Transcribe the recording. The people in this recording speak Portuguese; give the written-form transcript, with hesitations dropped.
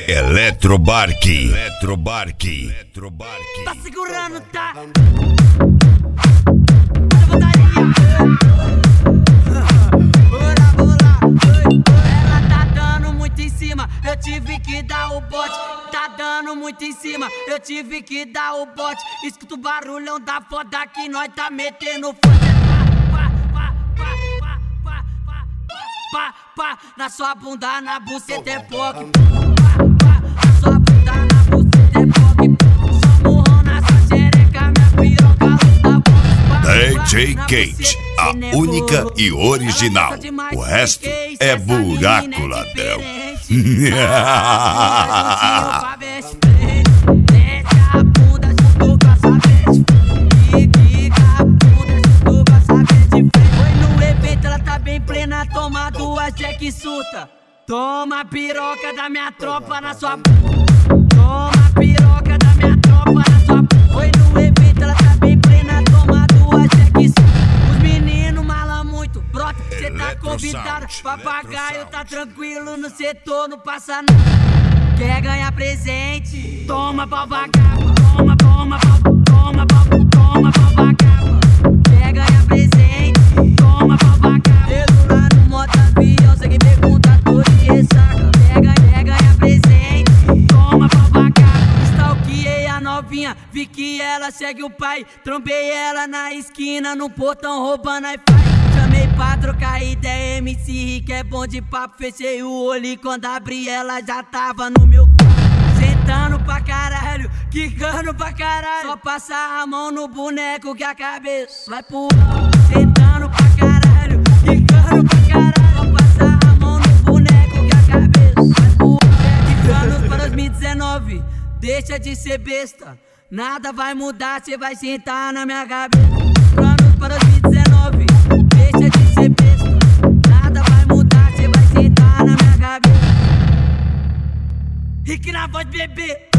Eletrobarque. Tá segurando, tá? Ela tá dando muito em cima, eu tive que dar o bote. Tá dando muito em cima, eu tive que dar o bote. Escuta o barulhão da foda que nós tá metendo foda. Pá, na sua bunda, na buceta é POC. Na sua bunda, na buceta é POC. Só murrão na sua xereca, minha piroca, luz da boca. DJ Kate, a única e original. O resto é buraco, ladrão. Toma duas Jack Suta. Toma a piroca da minha tropa na sua b****. Toma a piroca da minha tropa na sua b****. Foi no evento, ela tá bem plena. Toma duas Jack Suta. Os meninos malam muito, brota, cê tá convidado. Papagaio tá tranquilo no setor, não passa nada. Quer ganhar presente? Toma pau vagabundo. Toma pau vagabundo. Quer ganhar presente? Toma pau vagabundo. Avião, cê que pergunta, tô de ressaca. Quer ganhar presente? Toma pau vagabundo. Stalkeei a novinha, vi que ela segue o pai. Trombei ela na esquina, no portão roubando iPhone. Chamei pra trocar ideia, MC Rick é bom de papo. Fechei o olho e quando abri ela já tava no meu quarto. Sentando pra caralho, quicando pra caralho. Só passar a mão no boneco que a cabeça vai pro alto. Sentando pra caralho, quicando pra caralho. Só passar a mão no boneco que a cabeça vai pro alto. Planos para 2019, deixa de ser besta. Nada vai mudar, cê vai sentar na minha cabeça. Planos para 2019, deixa de ser besta. Nada vai mudar, cê vai sentar na minha cabeça. Rick na voz, bebê.